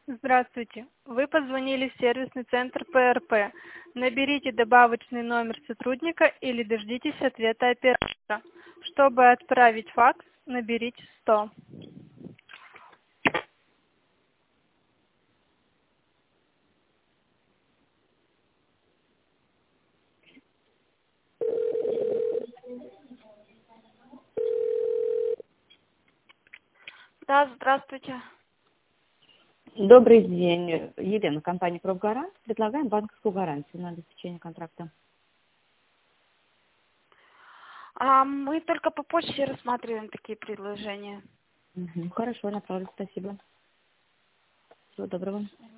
Здравствуйте. Вы позвонили в сервисный центр ПРП. Наберите добавочный номер сотрудника или дождитесь ответа оператора. Чтобы отправить факс, наберите 100. Да, здравствуйте. Добрый день, Елена, компания «Профгарант». Предлагаем банковскую гарантию на обеспечение контракта. Мы только по почте рассматриваем такие предложения. Хорошо, направлю, спасибо. Всего доброго.